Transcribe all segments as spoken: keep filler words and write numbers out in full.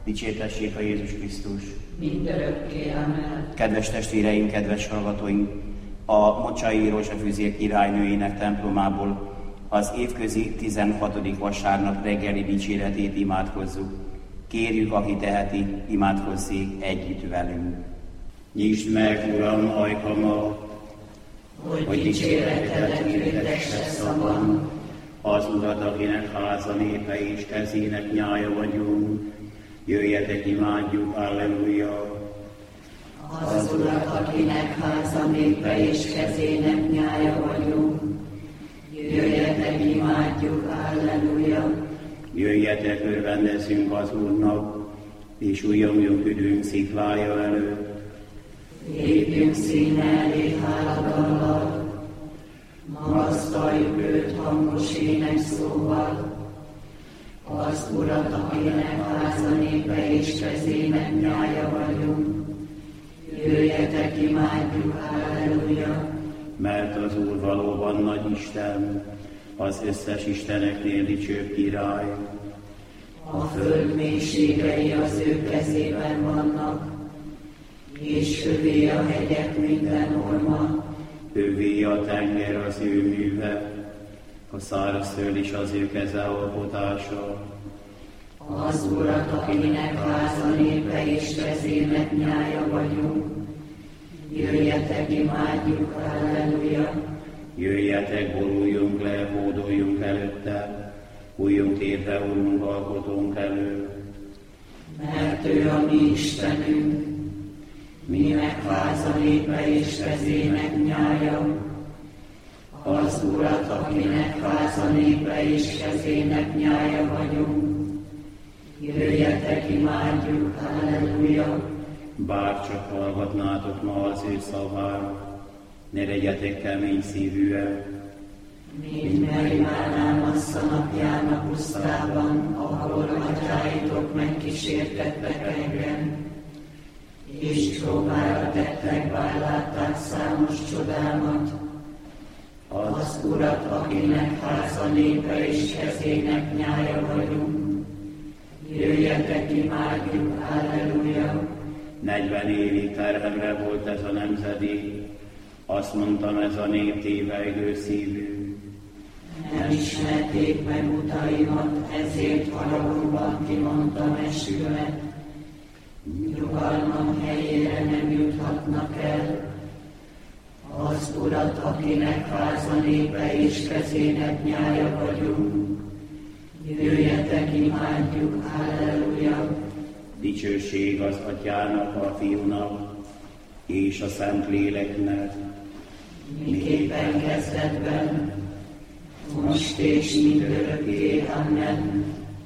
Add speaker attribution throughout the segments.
Speaker 1: Dicsértessék a Jézus Krisztus.
Speaker 2: Mindörökké, amen.
Speaker 1: Kedves testvéreim, kedves hallgatóink! A Mocsai Rózsafűzér királynőjének templomából az évközi tizenhatodik vasárnap reggeli dicséretét imádkozzuk. Kérjük, aki teheti, imádkozzék együtt velünk. Nyisd meg, Uram, ajkamat,
Speaker 2: hogy, hogy dicséretedet hirdesse szavam.
Speaker 1: Az Urat, akinek háza népe és kezének nyája vagyunk, jöjjetek, imádjuk, alleluja.
Speaker 2: Az Urat, akinek háza népe és kezének nyája vagyunk, jöjjetek, imádjuk, alleluja.
Speaker 1: Jöjjetek, örvendezzünk az Úrnak, és újjongjunk üdvünk sziklája előtt.
Speaker 2: Lépjünk színe elé háladallal, magasztaljuk őt hangos énekszóval. Az Urat, akinek háza népe és kezének nyája vagyunk, jöjjetek, imádjuk, halleluja.
Speaker 1: Mert az Úr valóban nagy Isten, az összes isteneknél dicsőbb király.
Speaker 2: A föld mélységei az ő kezében vannak, és övé a hegyek minden orma.
Speaker 1: Övé a tenger az ő műve, a szárazföld is az ő keze alkotása.
Speaker 2: Az Urat, akinek háza népe és kezének nyája vagyunk, jöjjetek, imádjuk, halleluja.
Speaker 1: Jöjjetek, boruljunk le, hódoljunk előtte, újjunk térve Urunk alkotónk elő.
Speaker 2: Mert ő a mi Istenünk, minek háza népe és kezének nyája. Az Urat, akinek háza népe és kezének nyája vagyunk, jöjjetek, imádjuk, halleluja.
Speaker 1: Bár csak hallgatnátok ma az ő szavára, ne legyetek kemény szívűek.
Speaker 2: Mint Merimánán assza napján a pusztában, ahol atyáitok megkísértettek engem, és próbára tettek, bár látták számos csodámat. Az Urat, akinek háza népe és kezének nyája vagyunk, jöjjetek, imádjuk, halleluja.
Speaker 1: Negyven évig terhemre volt ez a nemzedék, azt mondtam, ez a nép tévejgő szívű.
Speaker 2: Nem ismerték meg utaimat, ezért haragomban kimondtam eskümet. Nyugalmam helyére nem juthatnak el. Az Urat, akinek háza népe és kezének nyája vagyunk, jöjjetek, imádjuk, halleluja.
Speaker 1: Dicsőség az Atyának, a Fiúnak és a Szentléleknek,
Speaker 2: miképpen kezdetben, most és mindörökké, amen.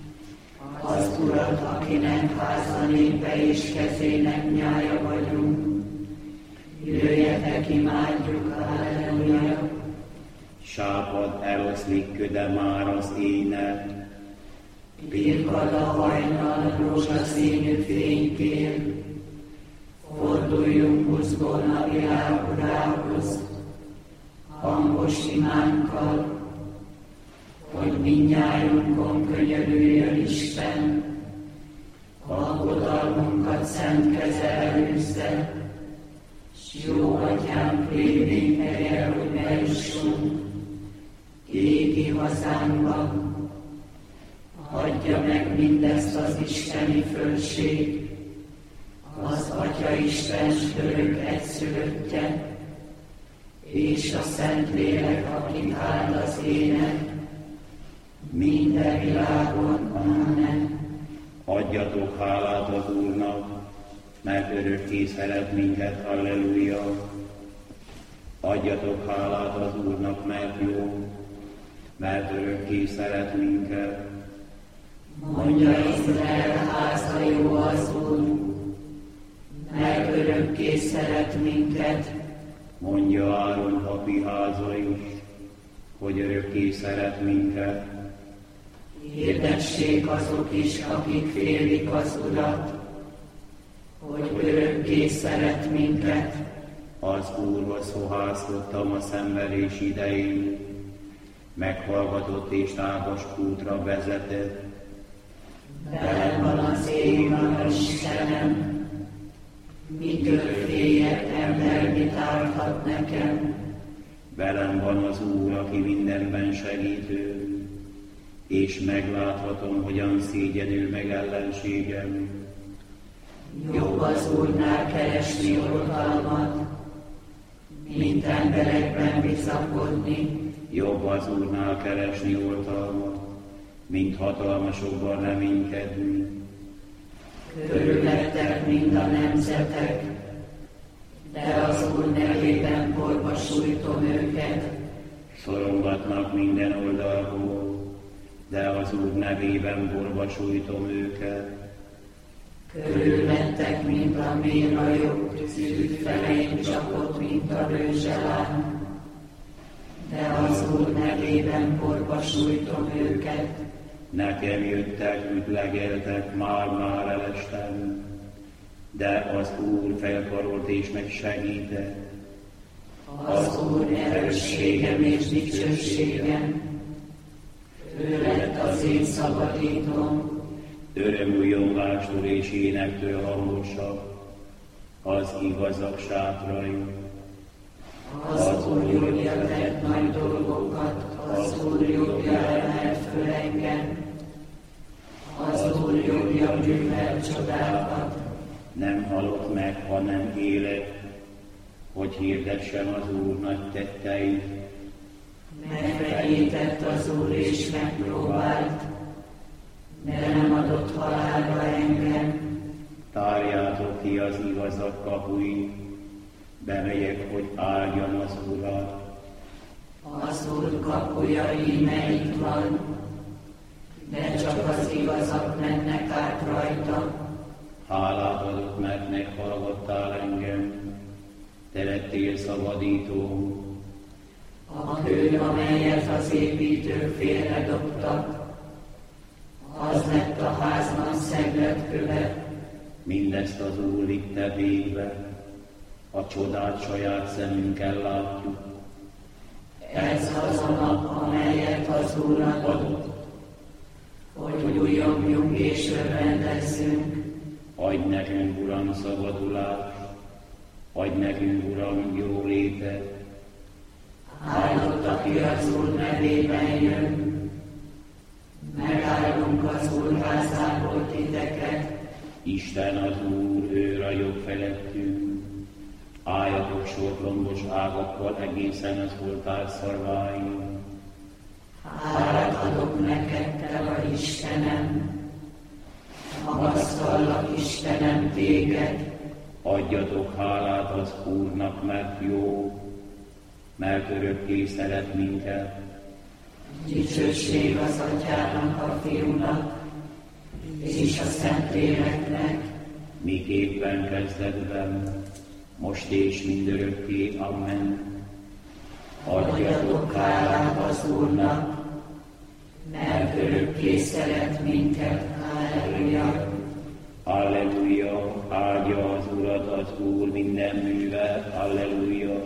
Speaker 2: Az Urat, akinek háza népe és kezének nyája vagyunk, jöjjetek, imádjuk, halleluja.
Speaker 1: Sápad eloszlik köde már az ének,
Speaker 2: Birkad a hajnal rózsaszínű fénykér, forduljunk buzgón a világ Urához, hangos imánkkal, hogy mindnyájunkon könyörüljön Isten, alkodalmunkat szent keze előzze, s jó atyánk révén helye, hogy bejussunk égi hazánkba. Adja meg mindezt az isteni fölség, az Atya Isten örök egyszülöttje, és a Szentlélek, akit áld az ének, minden világon, amen.
Speaker 1: Adjatok hálát az Úrnak, mert örökké szeret minket, halleluja. Adjatok hálát az Úrnak, mert jó, mert örökké szeret minket.
Speaker 2: Mondja Izrael háza, jó az Úr, mert örökké szeret minket.
Speaker 1: Mondja Áron papi háza is, hogy örökké szeret minket.
Speaker 2: Hirdessék azok is, akik félik az Urat, hogy örökké szeret minket.
Speaker 1: Az Úrhoz fohászkodtam a szenvedés idején, meghallgatott és tágas útra vezetett.
Speaker 2: velem van az én a Istenem, mitől féljek, ember mit árthat nekem.
Speaker 1: Velem van az Úr, aki mindenben segítő, és megláthatom, hogyan szégyenül meg ellenségem.
Speaker 2: Jobb az Úrnál keresni oltalmat, mint emberekben bizakodni.
Speaker 1: Jobb az Úrnál keresni oltalmat, mint hatalmasokban reménykedni.
Speaker 2: Körülöttek mind a nemzetek, de az Úr nevében porba sújtom őket.
Speaker 1: Szorongatnak minden oldalról, de az Úr nevében porba sújtom őket.
Speaker 2: Körülöttek, mint a mérajok, szűk felén csapott, mint a rőzselám, de az Úr nevében porba sújtom őket.
Speaker 1: Nekem jöttek, ütlegeltek, már-már elestem, de az Úr felkarolt és megsegített.
Speaker 2: Az Úr erősségem és dicsőségem, ő lett az én szabadítom.
Speaker 1: Örömújongástól és énektől hangosabb az igazak sátrai.
Speaker 2: Az Úr jobbja tett nagy dolgokat, az Úr jobbja emelt föl engem. Az Úr jobbja művel csodákat.
Speaker 1: Nem halok meg, hanem élek, hogy hirdessem az Úr nagy tetteit.
Speaker 2: Megfenyített az Úr és megpróbált, de nem adott halálra engem.
Speaker 1: Tárjátok ki az igazak kapuit, bemegyek, hogy áldjam az Urat.
Speaker 2: Az Úr kapuja íme itt van, de csak az igazak mennek át rajta.
Speaker 1: Hálát adok, mert meghallgattál engem, te lettél szabadító.
Speaker 2: A kő, amelyet az építők félredobtak, az lett a háznak szegletköve.
Speaker 1: Mindezt az Úr vitte végbe, a csodát saját szemünkkel látjuk.
Speaker 2: Ez az a nap, amelyet az Úr adott, hogy újjongjuk és örvendezzünk.
Speaker 1: Adj nekünk, Uram, szabadulást, adj nekünk, Uram, jólétet.
Speaker 2: Áldott, aki az Úr nevében jön, megáldunk az Úr házából titeket.
Speaker 1: Isten az Úr, ő ragyog felettünk. Álljatok sorlombos ágakkal egészen az oltár szarváig.
Speaker 2: Hálát adok neked, te vagy Istenem, magasztallak, Istenem, téged.
Speaker 1: Adjatok hálát az Úrnak, mert jó, mert örökké szeret minket.
Speaker 2: Dicsőség az Atyának, a Fiúnak és a Szentléleknek,
Speaker 1: miképpen kezdetben, most és mindörökké. Amen.
Speaker 2: Adjatok hálát az Úrnak, mert örökké szeret minket. Halleluja!
Speaker 1: Halleluja! Áldja az Urat az Úr minden művel. Halleluja!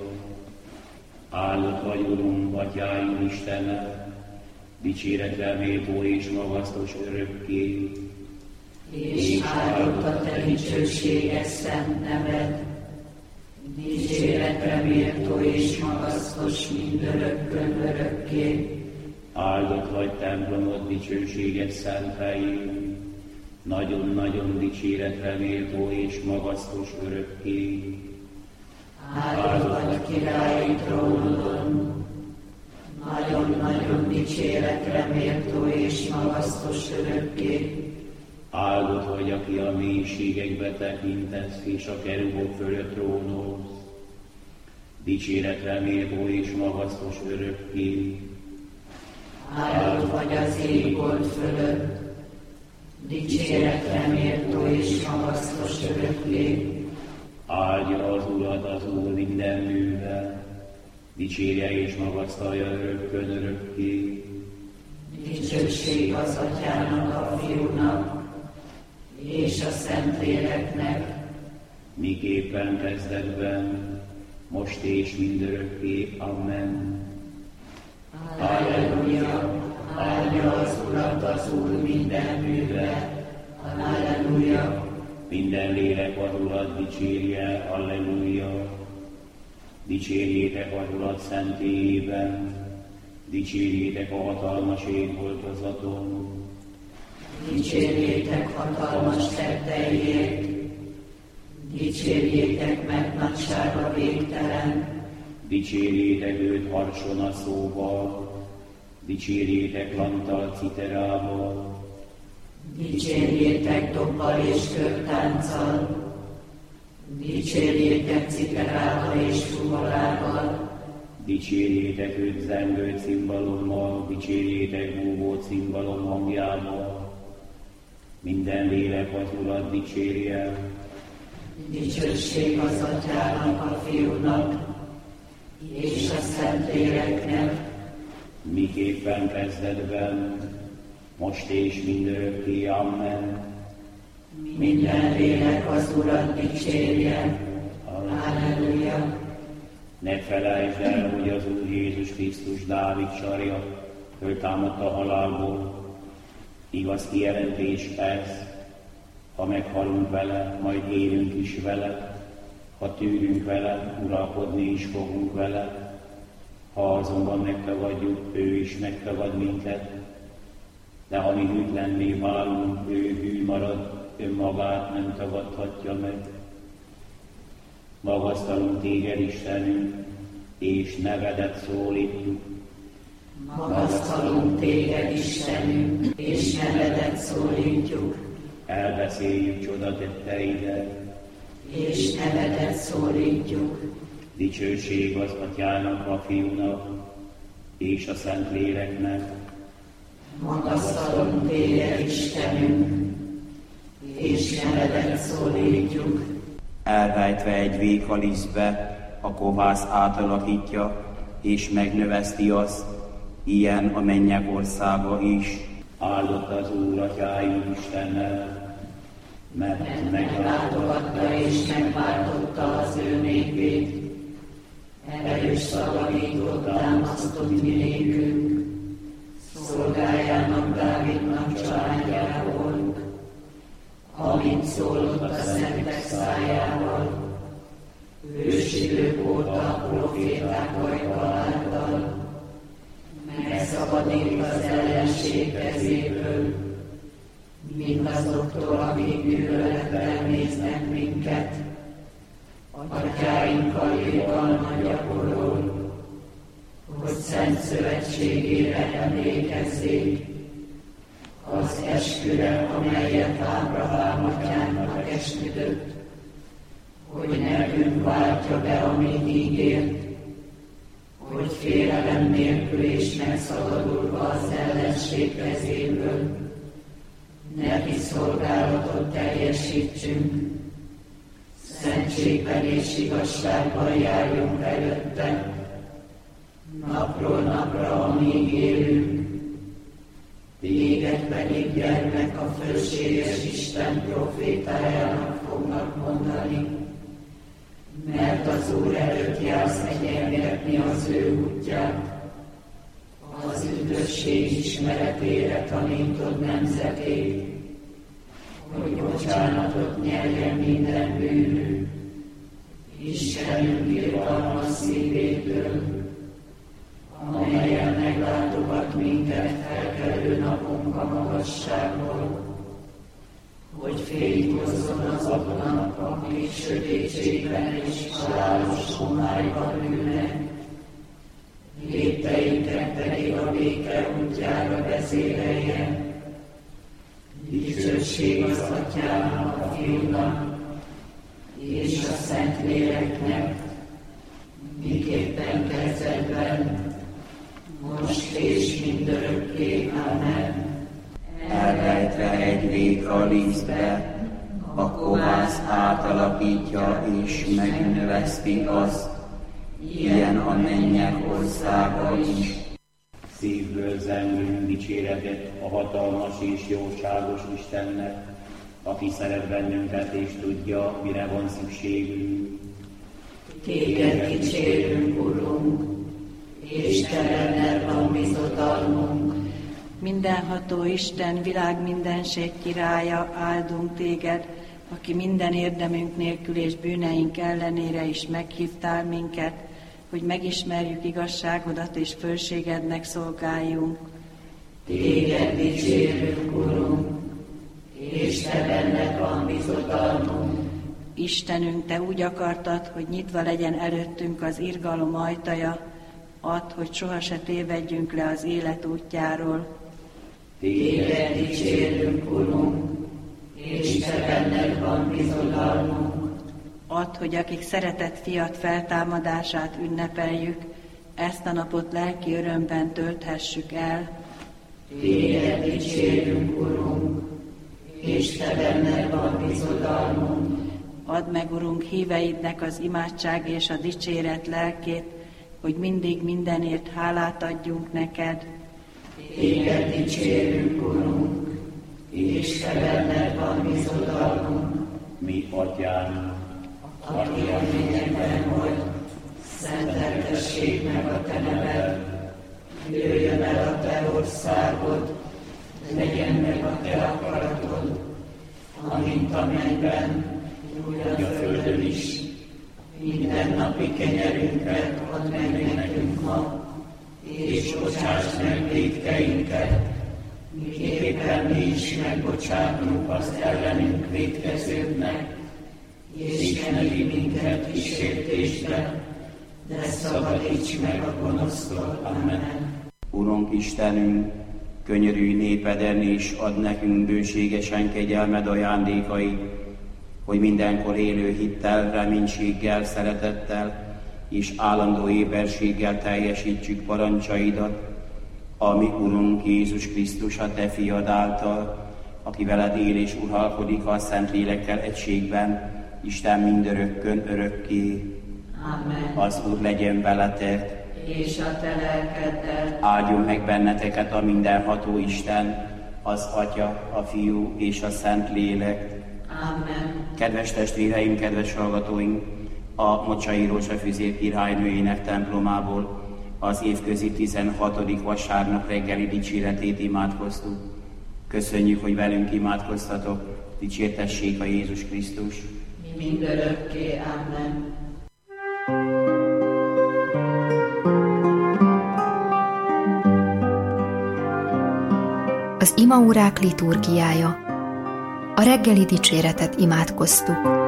Speaker 1: Áldott vagy, Urunk, Atyáink Istene, dicséretre méltó és magasztos örökké.
Speaker 2: És áldott a te dicsőséges szent neved, dicséretre méltó és magasztos mindörökkön örökké.
Speaker 1: Áldott vagy templomod dicsőséges szent helyén, nagyon-nagyon dicséretre méltó és magasztos örökké.
Speaker 2: Áldott vagy királyi trónodon, nagyon-nagyon dicséretre méltó és magasztos örökké.
Speaker 1: Áldott vagy, aki a mélységekbe tekintesz, és a kerubok fölött trónolsz, dicséretre méltó és magasztos örökké.
Speaker 2: Áldott vagy az égbolt fölött, dicséretre méltó és magasztos örökké.
Speaker 1: Áldja az Urat az Úr minden művel, dicsérje és magasztalja örökkön örökké.
Speaker 2: Dicsőség az Atyának, a Fiúnak és a Szentléleknek,
Speaker 1: miképpen kezdetben, most és mindörökké. Amen.
Speaker 2: Halleluja! Áldja az Urat az Úr minden műve, Halleluja!
Speaker 1: Minden lélek az Urat dicsérje, halleluja! Dicsérjétek az Urat szentélyében, dicsérjétek a hatalmas égboltozaton.
Speaker 2: Dicsérjétek hatalmas tetteiért, dicsérjétek, mert nagysága végtelen.
Speaker 1: Dicsérjétek őt harcson a szóval, dicsérjétek lanttal, citerával.
Speaker 2: Dicsérjétek dobbal és körtánccal, dicsérjétek citerával és fuvolával.
Speaker 1: Dicsérjétek őt zengő cimbalommal, dicsérjétek búvó cimbalom hangjával. Minden lélek az Urat dicsérje.
Speaker 2: Dicsőség az Atyának, a Fiúnak és a Szentléleknek.
Speaker 1: Miképpen kezdetben, most és mindörökké, amen.
Speaker 2: Minden lélek az Urat dicsérje. Halleluja!
Speaker 1: Ne felejtsd el, hogy az Úr Jézus Krisztus Dávid sarja föltámadt a halálból. Igaz kijelentés ez, ha meghalunk vele, majd élünk is vele, ha tűrünk vele, uralkodni is fogunk vele. Ha azonban megtagadjuk, ő is megtagad minket, de ha mi hűtlenné válunk, ő hű marad, önmagát nem tagadhatja meg. Magasztalunk téged, Istenünk, és nevedet szólítjuk.
Speaker 2: Magasztalunk téged, Istenünk, és nevedet szólítjuk.
Speaker 1: Elbeszéljük csodatetteidet,
Speaker 2: és nevedet szólítjuk.
Speaker 1: Dicsőség az Atyának, a Fiúnak, és a Szentléleknek.
Speaker 2: Magasztalunk téged, Istenünk, és nevedet szólítjuk.
Speaker 1: Elrejtve egy vékalisztbe, a kovász átalakítja, és megnöveszti azt, ilyen a mennyek országa is. Áldott az Úr Atyáink Istennel, mert
Speaker 2: meglátogatta és megváltotta az ő népét. Erős szavavítót támasztott mi nékünk, szolgájának Dávidnak családjából, amint szólott a szentek szájával, ősidők óta a proféták ajka által, megszabadít az ellenség kezéből, mindazoktól, akik gyűlölettel néznek minket, atyáinkkal irgalmat gyakorol, hogy szent szövetségére emlékezzék, az esküre, amelyet Ábrahám atyánknak esküdött, hogy nekünk váltja be, amit ígért, hogy félelem nélkül és megszabadulva az ellenség kezéből, neki szolgálatot teljesítsünk, szentségben és igazságban járjunk előtte, napról napra, amíg élünk, téged pedig gyermek a fölséges Isten profétájának fognak mondani, mert az Úr előtt jársz egyengetni az ő útját, az üdvösség ismeretére tanítod nemzetét, hogy bocsánatot nyerjen minden bűnünk, Istenünk irgalmas szívétől, amelyen meglátogat minket felkelő napunk a magasságból, hogy féligozzon azoknak, akik sötétségben és halálos homályban ülnek, lépteinket pedig a béke útjára vezéreljen. Dicsőség az Atyának, a Fiúnak és a Szentléleknek, miképpen kezdetben, most és mindörökké. Amen.
Speaker 1: Elrejtve egy vékalisztbe, a kovász átalakítja és megnöveszti azt, ilyen a mennyek országa is. Szívből zengünk dicséretet a hatalmas és jóságos Istennek, aki szeret bennünket és tudja, mire van szükségünk.
Speaker 2: Téged dicsérünk, Urunk, és Te benned van bizodalmunk.
Speaker 3: Mindenható Isten, világ mindenség királya, áldunk téged, aki minden érdemünk nélkül és bűneink ellenére is meghívtál minket, hogy megismerjük igazságodat és fölségednek szolgáljunk.
Speaker 2: Téged dicsérünk, Urunk, és te benned van bizodalmunk.
Speaker 3: Istenünk, te úgy akartad, hogy nyitva legyen előttünk az irgalom ajtaja, add, hogy soha se tévedjünk le az élet útjáról.
Speaker 2: Téged dicsérünk, Urunk, és te benned van bizodalmunk.
Speaker 3: Add, hogy akik szeretett fiat feltámadását ünnepeljük, ezt a napot lelki örömben tölthessük el.
Speaker 2: Téged dicsérünk, Urunk, és te benned van bizodalmunk.
Speaker 3: Add meg, Urunk, híveidnek az imádság és a dicséret lelkét, hogy mindig mindenért hálát adjunk neked.
Speaker 2: Téged dicsérünk, Urunk, és te benned van bizodalmunk.
Speaker 1: Mi atyánk,
Speaker 2: aki a mennyekben vagy, szenteltessék meg a te neved. Jöjjön el a te országod, legyen meg a te akaratod, amint a mennyben, úgy a földön is. Minden napi kenyerünket add meg nekünk ma, és bocsáss meg vétkeinket, miképpen mi is megbocsátunk azt ellenünk vétkezőknek, és ne vigy minket kísértésbe, de szabadíts meg a gonosztól. Amen.
Speaker 1: Urunk Istenünk, könyörülj népeden és add nekünk bőségesen kegyelmed ajándékait, hogy mindenkor élő hittel, reménységgel, szeretettel és állandó éberséggel teljesítsük parancsaidat, ami Urunk Jézus Krisztus, a te fiad által, aki veled él és uralkodik a Szentlélekkel egységben, Isten mindörökkön örökké.
Speaker 2: Amen.
Speaker 1: Az Úr legyen veletek,
Speaker 2: És a te lelkeddel.
Speaker 1: áldjon meg benneteket a mindenható Isten, az Atya, a Fiú és a Szentlélek.
Speaker 2: Amen.
Speaker 1: Kedves testvéreim, kedves hallgatóink, a Mocsai Rózsafüzér királynőjének templomából az évközi tizenhatodik vasárnap reggeli dicséretét imádkoztuk. Köszönjük, hogy velünk imádkoztatok, dicsértessék a Jézus Krisztus.
Speaker 2: Mindörökké. Amen.
Speaker 4: Az imaórák liturgiája. A reggeli dicséretet imádkoztuk.